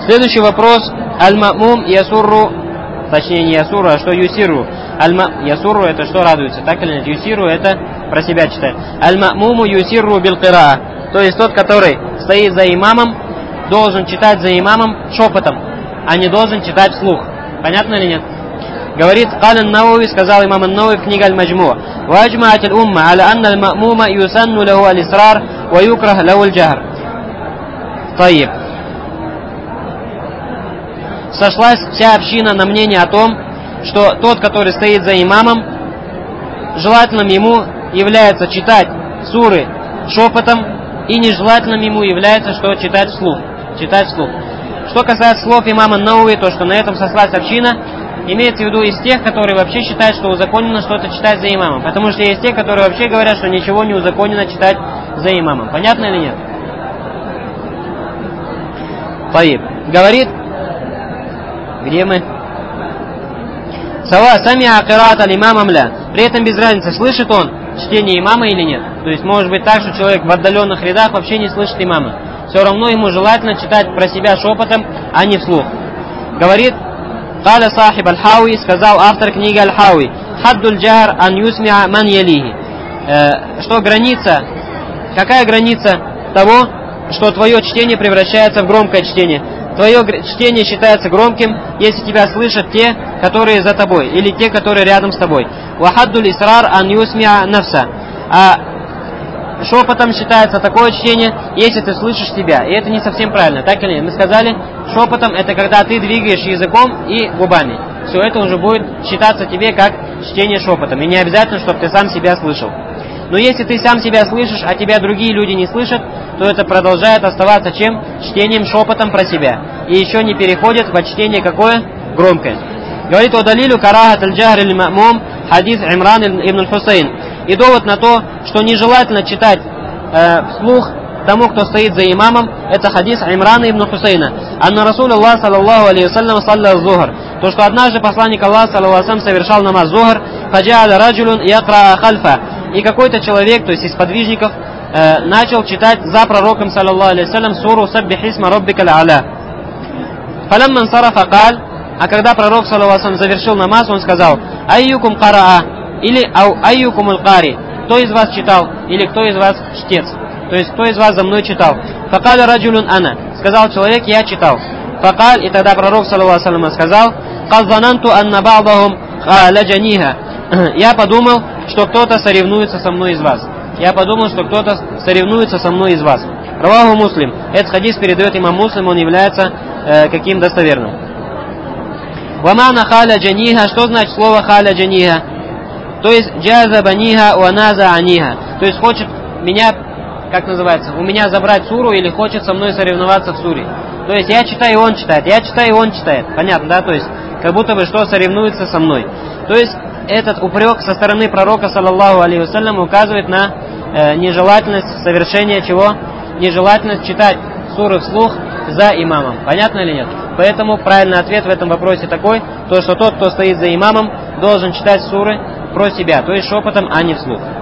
Следующий вопрос. Аль-Ма'мум ясурру, точнее не ясурру, а что юсирру. Ясурру это что радуется, так или нет? Юсирру это про себя читать. Аль-Ма'муму юсирру бил-кираа. То есть тот, который стоит за имамом, должен читать за имамом шепотом, а не должен читать вслух. Понятно или нет? Говорит Каля Науви, сказал имам Ан-Науви в книге Аль-Маджму. Ваджмаат аль-умма аля анна аль-ма'мума юсанну лаху аль-исрар ва юкрах лаху аль-джахр. Таиб. Сошлась вся община на мнение о том, что тот, который стоит за имамом, желательным ему является читать суры шепотом, и нежелательным ему является, что читать вслух. Что касается слов имама Науви, то, что на этом сослась община, имеется в виду из тех, которые вообще считают, что узаконено что-то читать за имамом. Потому что есть те, которые вообще говорят, что ничего не узаконено читать за имамом. Понятно или нет? Таиб. Говорит, где мы? Сава самиа кираат аль-имам амля. При этом без разницы, слышит он чтение имама или нет. То есть может быть так, что человек в отдаленных рядах вообще не слышит имама. Все равно ему желательно читать про себя шепотом, а не вслух. Говорит, Каля сахиб аль-Хауи, сказал автор книги аль-Хауи, хаддуль джахр ан юсмиа ман ялихи. Что граница, какая граница того, что твое чтение превращается в громкое чтение? Твое чтение считается громким, если тебя слышат те, которые за тобой, или те, которые рядом с тобой. Вахаддуль исрар ан юсмиа нафса. А шепотом считается такое чтение, если ты слышишь себя. И это не совсем правильно, так или нет? Мы сказали, шепотом это когда ты двигаешь языком и губами. Все это уже будет считаться тебе как чтение шепотом. И не обязательно, чтобы ты сам себя слышал. Но если ты сам себя слышишь, а тебя другие люди не слышат, то это продолжает оставаться чем? Чтением шепотом про себя. И еще не переходит в чтение какое? Громкое. Говорит, «Удалилю карахат аль-джахр аль-ма'мум» хадис Имран ибн аль-Хусейн. И довод на то, что нежелательно читать вслух тому, кто стоит за имамом, это хадис Имрана ибн Хусейна. Анна Расул Аллах саллаллаху алейхи вассалям салля зухр. То, что однажды посланник Аллаха саллаллаху алейхи вассалям совершал намаз зухр, фаджа'аля раджулун якра хальфа. И какой-то человек, то есть из подвижников, начал читать за пророком саллаллаху алейхи вассалям суру «Саббих исма раббика аль-а'ля». Фалямман сарафа каль. А когда пророк саллаллаху алейхи вассалям завершил намаз, он сказал: «Айюкум караа» или «Айюкум аль-кари». Кто из вас читал? Или кто из вас чтец? То есть кто из вас за мной читал? Факаля раджулюн ана. Сказал человек, я читал. Факаль, и тогда пророк саллаллаху алейхи вассалям сказал: «Каззананту анна ба'дахум халаджаниха». Я подумал, что кто-то соревнуется со мной из вас. Раваху Муслим. Этот хадис передает имам Муслим, он является каким достоверным. Вамана халя джаниха. Что значит слово халя джаниха? То есть джаза баниха уаназа аниха. То есть хочет меня, как называется, у меня забрать суру или хочет со мной соревноваться в суре. То есть я читаю, и он читает, я читаю, и он читает. Понятно, да? То есть как будто бы что соревнуется со мной. То есть этот упрек со стороны пророка саллаллаху алейхи вассалям указывает на нежелательность совершения чего? Нежелательность читать суры вслух за имамом. Понятно или нет? Поэтому правильный ответ в этом вопросе такой, то что тот, кто стоит за имамом, должен читать суры про себя, то есть шепотом, а не вслух.